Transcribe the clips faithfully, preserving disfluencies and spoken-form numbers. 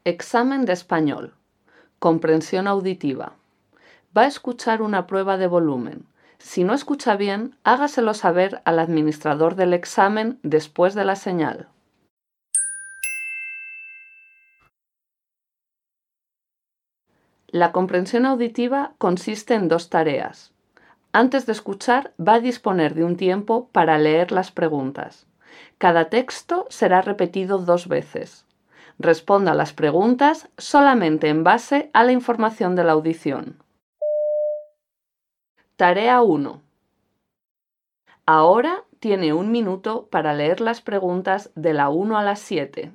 Examen de español. Comprensión auditiva. Va a escuchar una prueba de volumen. Si no escucha bien, hágaselo saber al administrador del examen después de la señal. La comprensión auditiva consiste en dos tareas. Antes de escuchar, va a disponer de un tiempo para leer las preguntas. Cada texto será repetido dos veces. Responda a las preguntas solamente en base a la información de la audición. Tarea uno. Ahora tiene un minuto para leer las preguntas de la uno a la siete.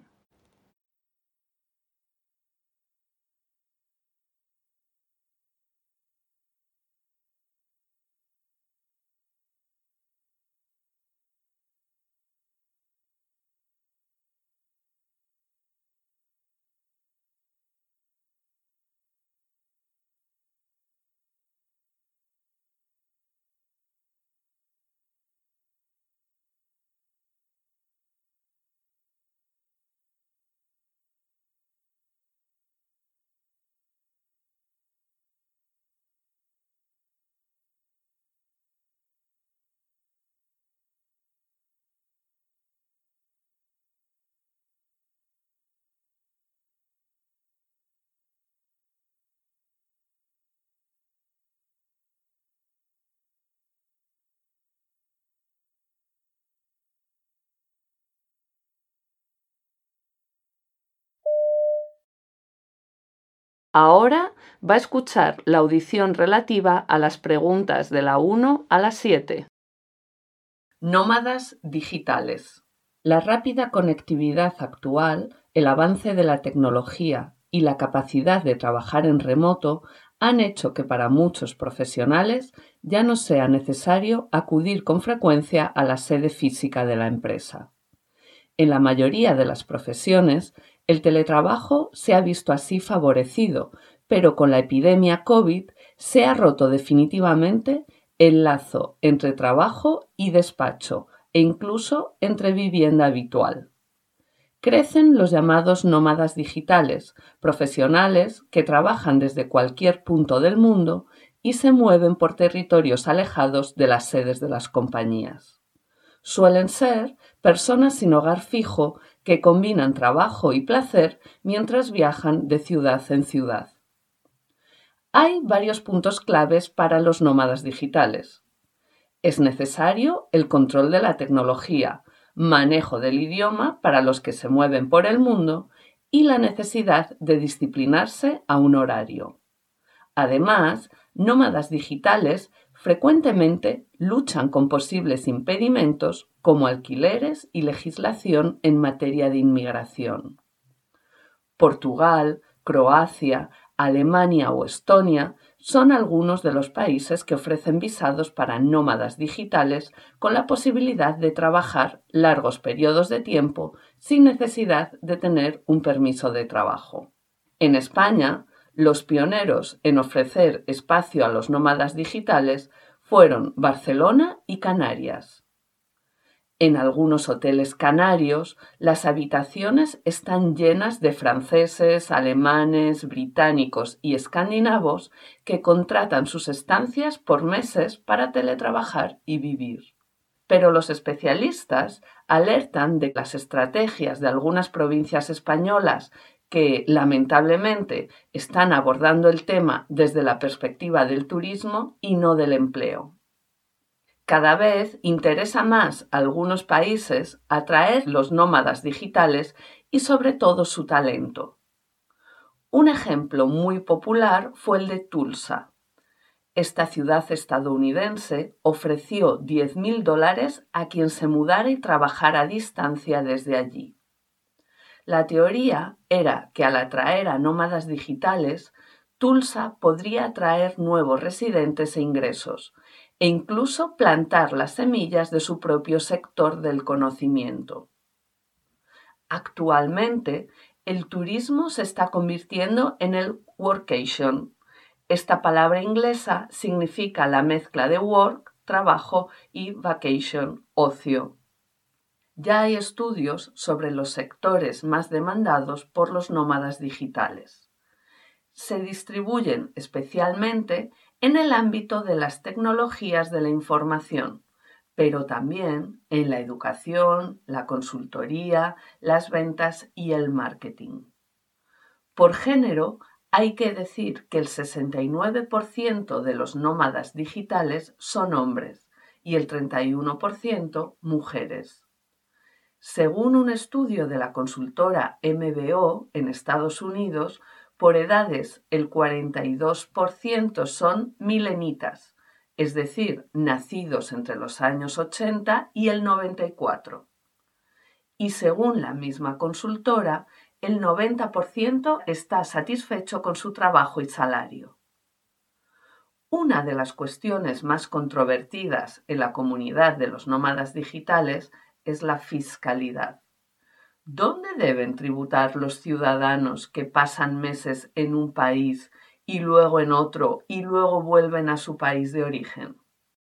Ahora va a escuchar la audición relativa a las preguntas de la uno a la siete. Nómadas digitales. La rápida conectividad actual, el avance de la tecnología y la capacidad de trabajar en remoto han hecho que para muchos profesionales ya no sea necesario acudir con frecuencia a la sede física de la empresa. En la mayoría de las profesiones, el teletrabajo se ha visto así favorecido, pero con la epidemia COVID se ha roto definitivamente el lazo entre trabajo y despacho e incluso entre vivienda habitual. Crecen los llamados nómadas digitales, profesionales que trabajan desde cualquier punto del mundo y se mueven por territorios alejados de las sedes de las compañías. Suelen ser personas sin hogar fijo que combinan trabajo y placer mientras viajan de ciudad en ciudad. Hay varios puntos claves para los nómadas digitales. Es necesario el control de la tecnología, manejo del idioma para los que se mueven por el mundo y la necesidad de disciplinarse a un horario. Además, nómadas digitales frecuentemente luchan con posibles impedimentos como alquileres y legislación en materia de inmigración. Portugal, Croacia, Alemania o Estonia son algunos de los países que ofrecen visados para nómadas digitales con la posibilidad de trabajar largos periodos de tiempo sin necesidad de tener un permiso de trabajo. En España, los pioneros en ofrecer espacio a los nómadas digitales fueron Barcelona y Canarias. En algunos hoteles canarios, las habitaciones están llenas de franceses, alemanes, británicos y escandinavos que contratan sus estancias por meses para teletrabajar y vivir. Pero los especialistas alertan de las estrategias de algunas provincias españolas que, lamentablemente, están abordando el tema desde la perspectiva del turismo y no del empleo. Cada vez interesa más a algunos países atraer los nómadas digitales y sobre todo su talento. Un ejemplo muy popular fue el de Tulsa. Esta ciudad estadounidense ofreció diez mil dólares a quien se mudara y trabajara a distancia desde allí. La teoría era que al atraer a nómadas digitales, Tulsa podría atraer nuevos residentes e ingresos, e incluso plantar las semillas de su propio sector del conocimiento. Actualmente, el turismo se está convirtiendo en el workation. Esta palabra inglesa significa la mezcla de work, trabajo, y vacation, ocio. Ya hay estudios sobre los sectores más demandados por los nómadas digitales. Se distribuyen especialmente en el ámbito de las tecnologías de la información, pero también en la educación, la consultoría, las ventas y el marketing. Por género, hay que decir que el sesenta y nueve por ciento de los nómadas digitales son hombres y el treinta y uno por ciento mujeres. Según un estudio de la consultora M B O en Estados Unidos, por edades el cuarenta y dos por ciento son milenitas, es decir, nacidos entre los años ochenta y el noventa y cuatro. Y según la misma consultora, el noventa por ciento está satisfecho con su trabajo y salario. Una de las cuestiones más controvertidas en la comunidad de los nómadas digitales es la fiscalidad. ¿Dónde deben tributar los ciudadanos que pasan meses en un país y luego en otro y luego vuelven a su país de origen?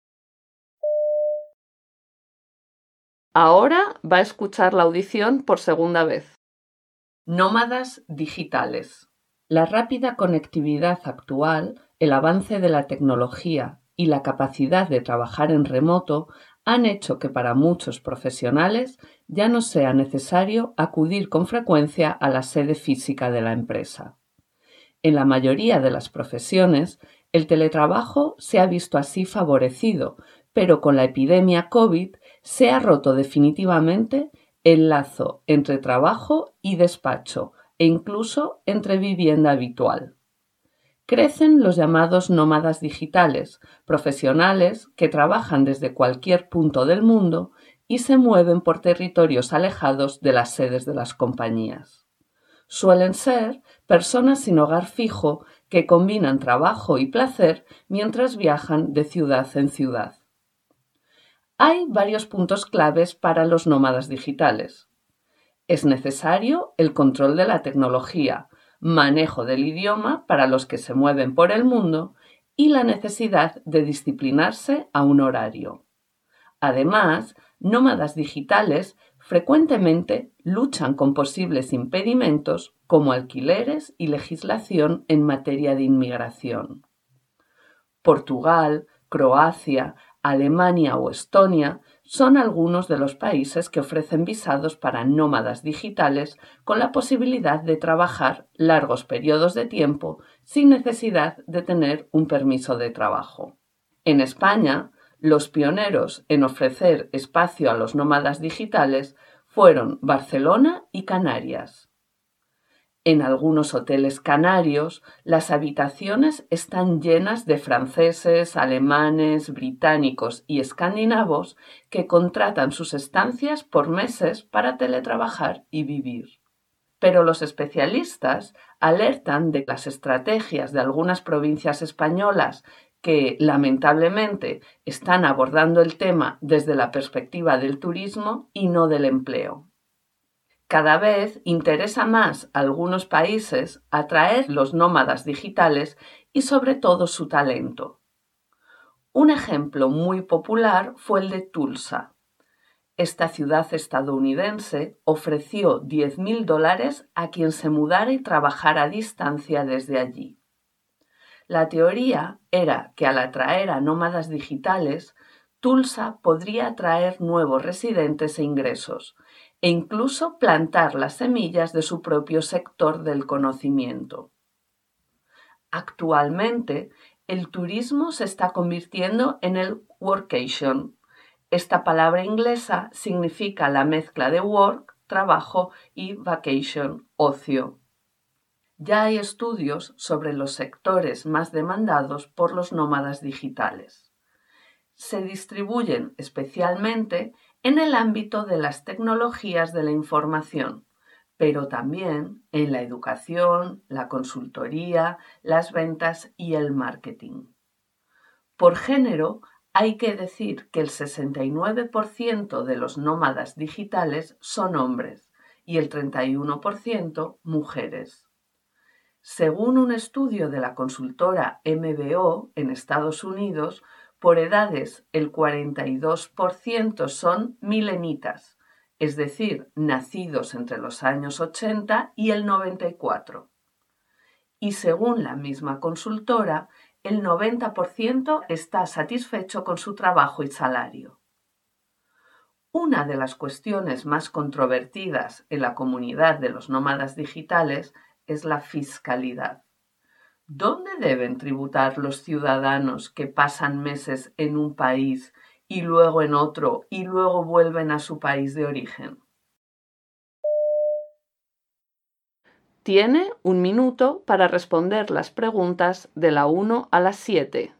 Ahora va a escuchar la audición por segunda vez. Nómadas digitales. La rápida conectividad actual, el avance de la tecnología y la capacidad de trabajar en remoto han hecho que para muchos profesionales ya no sea necesario acudir con frecuencia a la sede física de la empresa. En la mayoría de las profesiones, el teletrabajo se ha visto así favorecido, pero con la epidemia COVID se ha roto definitivamente el lazo entre trabajo y despacho e incluso entre vivienda habitual. Crecen los llamados nómadas digitales, profesionales que trabajan desde cualquier punto del mundo y se mueven por territorios alejados de las sedes de las compañías. Suelen ser personas sin hogar fijo que combinan trabajo y placer mientras viajan de ciudad en ciudad. Hay varios puntos claves para los nómadas digitales. Es necesario el control de la tecnología, manejo del idioma para los que se mueven por el mundo y la necesidad de disciplinarse a un horario. Además, nómadas digitales frecuentemente luchan con posibles impedimentos como alquileres y legislación en materia de inmigración. Portugal, Croacia, Alemania o Estonia son algunos de los países que ofrecen visados para nómadas digitales con la posibilidad de trabajar largos periodos de tiempo sin necesidad de tener un permiso de trabajo. En España, los pioneros en ofrecer espacio a los nómadas digitales fueron Barcelona y Canarias. En algunos hoteles canarios, las habitaciones están llenas de franceses, alemanes, británicos y escandinavos que contratan sus estancias por meses para teletrabajar y vivir. Pero los especialistas alertan de las estrategias de algunas provincias españolas que, lamentablemente, están abordando el tema desde la perspectiva del turismo y no del empleo. Cada vez interesa más a algunos países atraer los nómadas digitales y sobre todo su talento. Un ejemplo muy popular fue el de Tulsa. Esta ciudad estadounidense ofreció diez mil dólares a quien se mudara y trabajara a distancia desde allí. La teoría era que al atraer a nómadas digitales, Tulsa podría atraer nuevos residentes e ingresos, e incluso plantar las semillas de su propio sector del conocimiento. Actualmente, el turismo se está convirtiendo en el workation. Esta palabra inglesa significa la mezcla de work, trabajo, y vacation, ocio. Ya hay estudios sobre los sectores más demandados por los nómadas digitales. Se distribuyen especialmente en el ámbito de las tecnologías de la información, pero también en la educación, la consultoría, las ventas y el marketing. Por género, hay que decir que el sesenta y nueve por ciento de los nómadas digitales son hombres y el treinta y uno por ciento mujeres. Según un estudio de la consultora M B O en Estados Unidos, por edades el cuarenta y dos por ciento son milenitas, es decir, nacidos entre los años ochenta y el noventa y cuatro. Y según la misma consultora, el noventa por ciento está satisfecho con su trabajo y salario. Una de las cuestiones más controvertidas en la comunidad de los nómadas digitales es la fiscalidad. ¿Dónde deben tributar los ciudadanos que pasan meses en un país y luego en otro y luego vuelven a su país de origen? Tiene un minuto para responder las preguntas de la uno a la siete.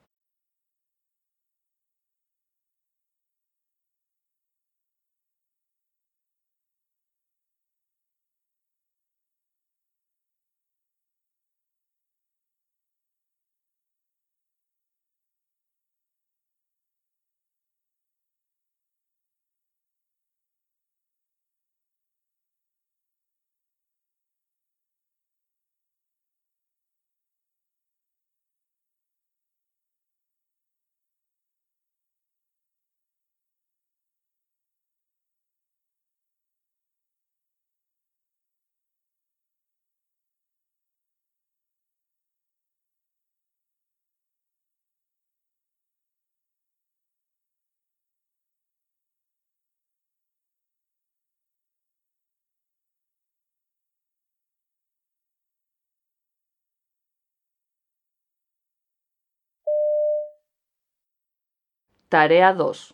Tarea dos.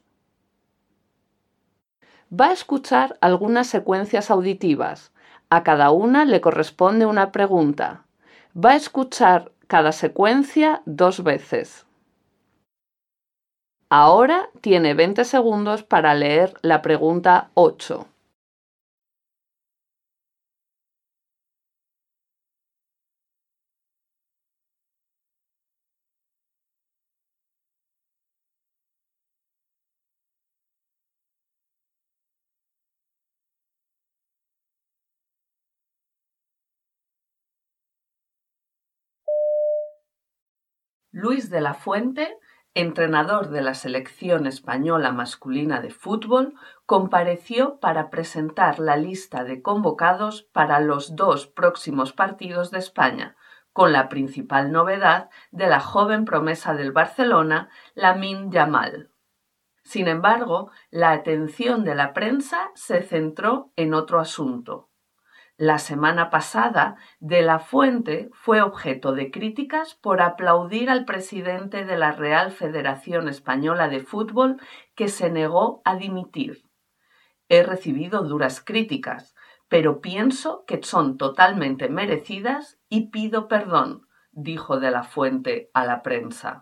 Va a escuchar algunas secuencias auditivas. A cada una le corresponde una pregunta. Va a escuchar cada secuencia dos veces. Ahora tiene veinte segundos para leer la pregunta ocho. Luis de la Fuente, entrenador de la selección española masculina de fútbol, compareció para presentar la lista de convocados para los dos próximos partidos de España, con la principal novedad de la joven promesa del Barcelona, Lamine Yamal. Sin embargo, la atención de la prensa se centró en otro asunto. La semana pasada, De la Fuente fue objeto de críticas por aplaudir al presidente de la Real Federación Española de Fútbol, que se negó a dimitir. He recibido duras críticas, pero pienso que son totalmente merecidas y pido perdón, dijo De la Fuente a la prensa.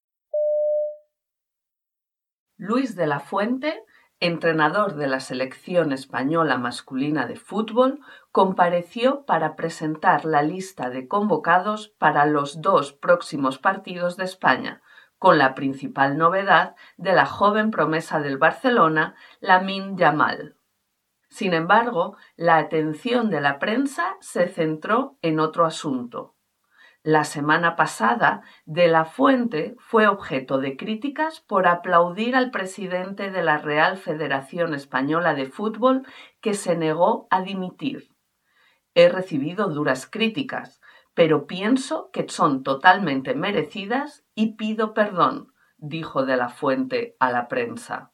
Luis de la Fuente, entrenador de la selección española masculina de fútbol, compareció para presentar la lista de convocados para los dos próximos partidos de España, con la principal novedad de la joven promesa del Barcelona, Lamine Yamal. Sin embargo, la atención de la prensa se centró en otro asunto. La semana pasada, De la Fuente fue objeto de críticas por aplaudir al presidente de la Real Federación Española de Fútbol, que se negó a dimitir. He recibido duras críticas, pero pienso que son totalmente merecidas y pido perdón, dijo De la Fuente a la prensa.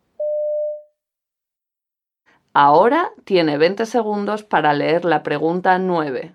Ahora tiene veinte segundos para leer la pregunta nueve.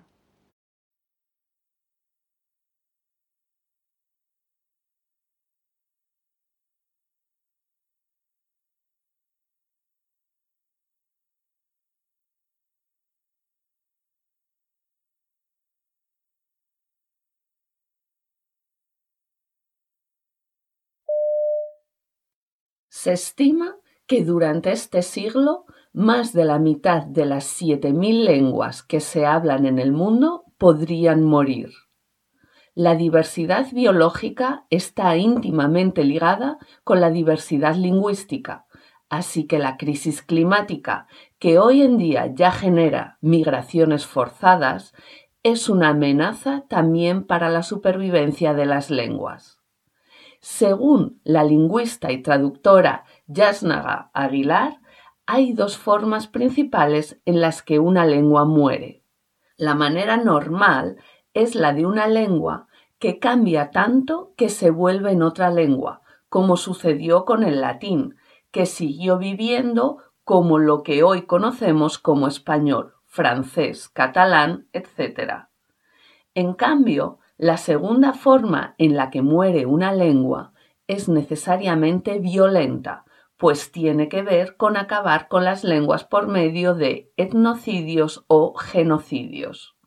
Se estima que durante este siglo más de la mitad de las siete mil lenguas que se hablan en el mundo podrían morir. La diversidad biológica está íntimamente ligada con la diversidad lingüística, así que la crisis climática, que hoy en día ya genera migraciones forzadas, es una amenaza también para la supervivencia de las lenguas. Según la lingüista y traductora Yasnaga Aguilar, hay dos formas principales en las que una lengua muere. La manera normal es la de una lengua que cambia tanto que se vuelve en otra lengua, como sucedió con el latín, que siguió viviendo como lo que hoy conocemos como español, francés, catalán, etcétera. En cambio, la segunda forma en la que muere una lengua es necesariamente violenta, pues tiene que ver con acabar con las lenguas por medio de etnocidios o genocidios.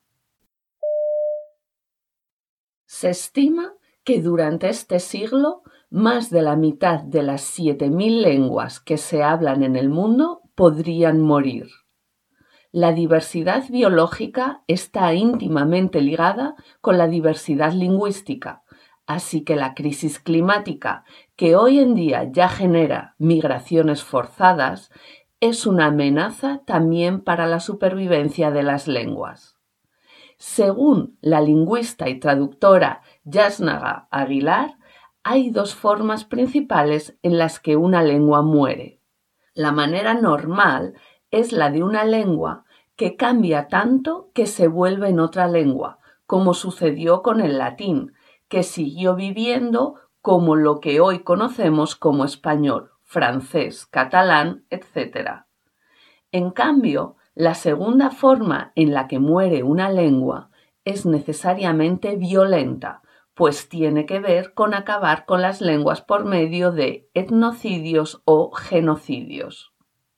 Se estima que durante este siglo más de la mitad de las siete mil lenguas que se hablan en el mundo podrían morir. La diversidad biológica está íntimamente ligada con la diversidad lingüística, así que la crisis climática, que hoy en día ya genera migraciones forzadas, es una amenaza también para la supervivencia de las lenguas. Según la lingüista y traductora Yasnaga Aguilar, hay dos formas principales en las que una lengua muere. La manera normal es la de una lengua que cambia tanto que se vuelve en otra lengua, como sucedió con el latín, que siguió viviendo como lo que hoy conocemos como español, francés, catalán, etcétera. En cambio, la segunda forma en la que muere una lengua es necesariamente violenta, pues tiene que ver con acabar con las lenguas por medio de etnocidios o genocidios.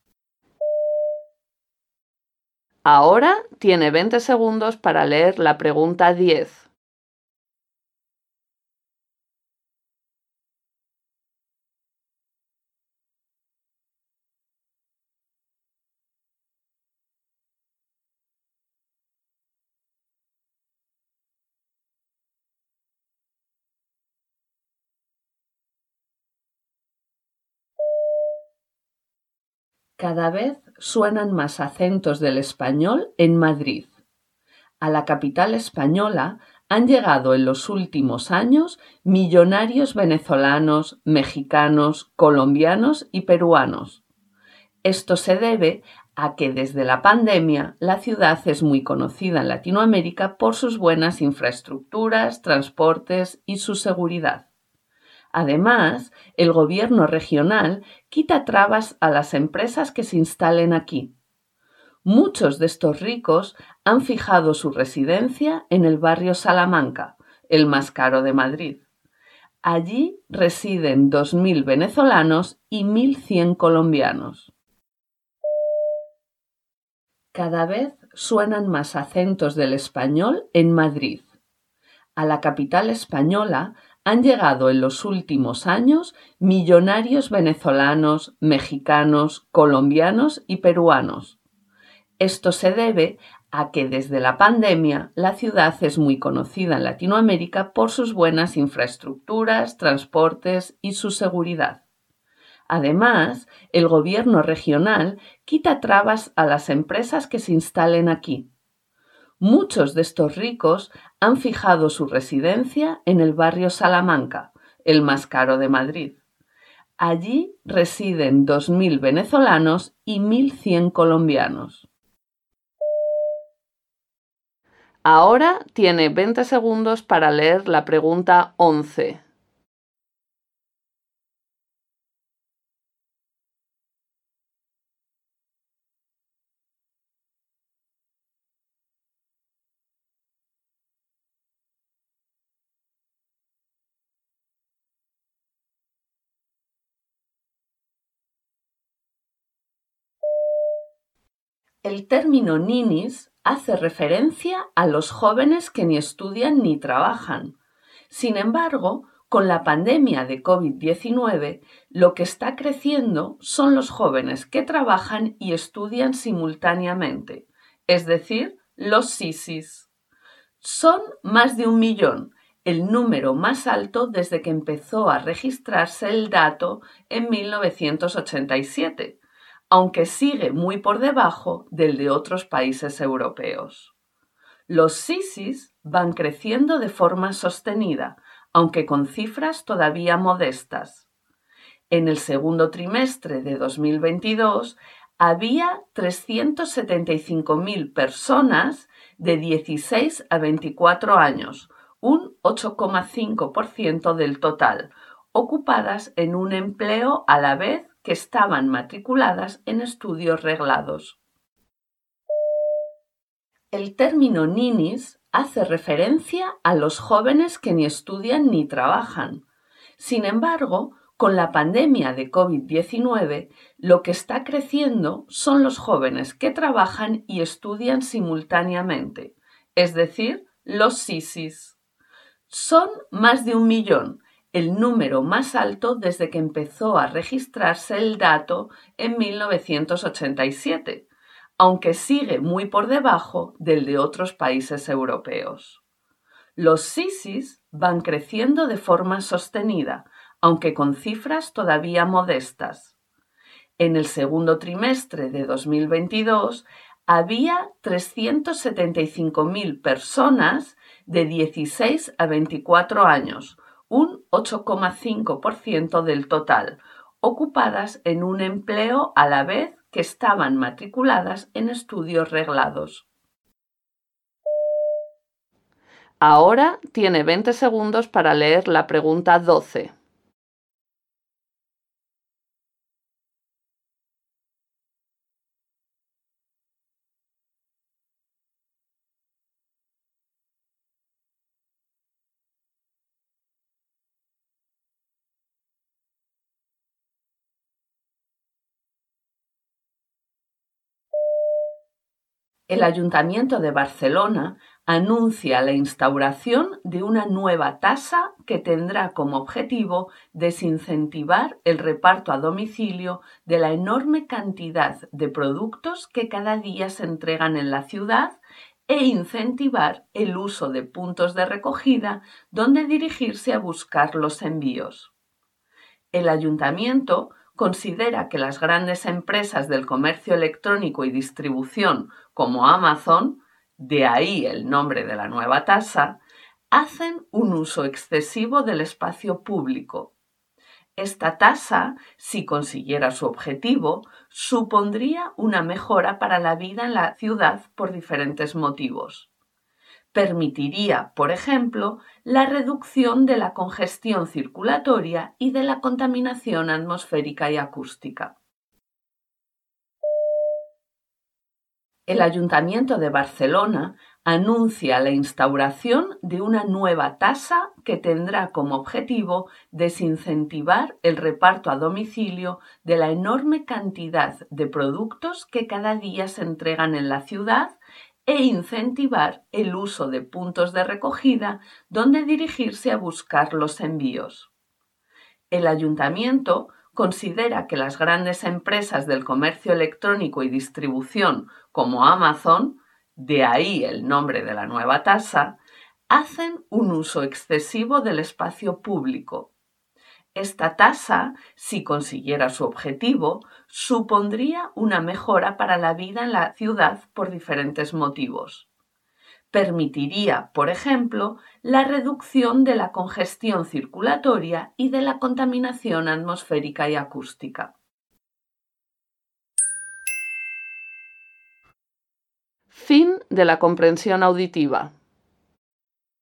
Ahora tiene veinte segundos para leer la pregunta diez. Cada vez suenan más acentos del español en Madrid. A la capital española han llegado en los últimos años millonarios venezolanos, mexicanos, colombianos y peruanos. Esto se debe a que desde la pandemia la ciudad es muy conocida en Latinoamérica por sus buenas infraestructuras, transportes y su seguridad. Además, el gobierno regional quita trabas a las empresas que se instalen aquí. Muchos de estos ricos han fijado su residencia en el barrio Salamanca, el más caro de Madrid. Allí residen dos mil venezolanos y mil cien colombianos. Cada vez suenan más acentos del español en Madrid. A la capital española han llegado en los últimos años millonarios venezolanos, mexicanos, colombianos y peruanos. Esto se debe a que desde la pandemia la ciudad es muy conocida en Latinoamérica por sus buenas infraestructuras, transportes y su seguridad. Además, el gobierno regional quita trabas a las empresas que se instalen aquí. Muchos de estos ricos han fijado su residencia en el barrio Salamanca, el más caro de Madrid. Allí residen dos mil venezolanos y mil cien colombianos. Ahora tiene veinte segundos para leer la pregunta once. El término ninis hace referencia a los jóvenes que ni estudian ni trabajan. Sin embargo, con la pandemia de COVID diecinueve, lo que está creciendo son los jóvenes que trabajan y estudian simultáneamente, es decir, los sisis. Son más de un millón, el número más alto desde que empezó a registrarse el dato en mil novecientos ochenta y siete. Aunque sigue muy por debajo del de otros países europeos. Los sisis van creciendo de forma sostenida, aunque con cifras todavía modestas. En el segundo trimestre de dos mil veintidós había trescientos setenta y cinco mil personas de dieciséis a veinticuatro años, un ocho coma cinco por ciento del total, ocupadas en un empleo a la vez que estaban matriculadas en estudios reglados. El término ninis hace referencia a los jóvenes que ni estudian ni trabajan. Sin embargo, con la pandemia de COVID diecinueve, lo que está creciendo son los jóvenes que trabajan y estudian simultáneamente, es decir, los sisis. Son más de un millón, el número más alto desde que empezó a registrarse el dato en mil novecientos ochenta y siete, aunque sigue muy por debajo del de otros países europeos. Los sisis van creciendo de forma sostenida, aunque con cifras todavía modestas. En el segundo trimestre de dos mil veintidós había trescientos setenta y cinco mil personas de dieciséis a veinticuatro años, un ocho coma cinco por ciento del total, ocupadas en un empleo a la vez que estaban matriculadas en estudios reglados. Ahora tiene veinte segundos para leer la pregunta doce. El Ayuntamiento de Barcelona anuncia la instauración de una nueva tasa que tendrá como objetivo desincentivar el reparto a domicilio de la enorme cantidad de productos que cada día se entregan en la ciudad e incentivar el uso de puntos de recogida donde dirigirse a buscar los envíos. El Ayuntamiento considera que las grandes empresas del comercio electrónico y distribución como Amazon, de ahí el nombre de la nueva tasa, hacen un uso excesivo del espacio público. Esta tasa, si consiguiera su objetivo, supondría una mejora para la vida en la ciudad por diferentes motivos. Permitiría, por ejemplo, la reducción de la congestión circulatoria y de la contaminación atmosférica y acústica. El Ayuntamiento de Barcelona anuncia la instauración de una nueva tasa que tendrá como objetivo desincentivar el reparto a domicilio de la enorme cantidad de productos que cada día se entregan en la ciudad e incentivar el uso de puntos de recogida donde dirigirse a buscar los envíos. El Ayuntamiento considera que las grandes empresas del comercio electrónico y distribución como Amazon, de ahí el nombre de la nueva tasa, hacen un uso excesivo del espacio público. Esta tasa, si consiguiera su objetivo, supondría una mejora para la vida en la ciudad por diferentes motivos. Permitiría, por ejemplo, la reducción de la congestión circulatoria y de la contaminación atmosférica y acústica. Fin de la comprensión auditiva.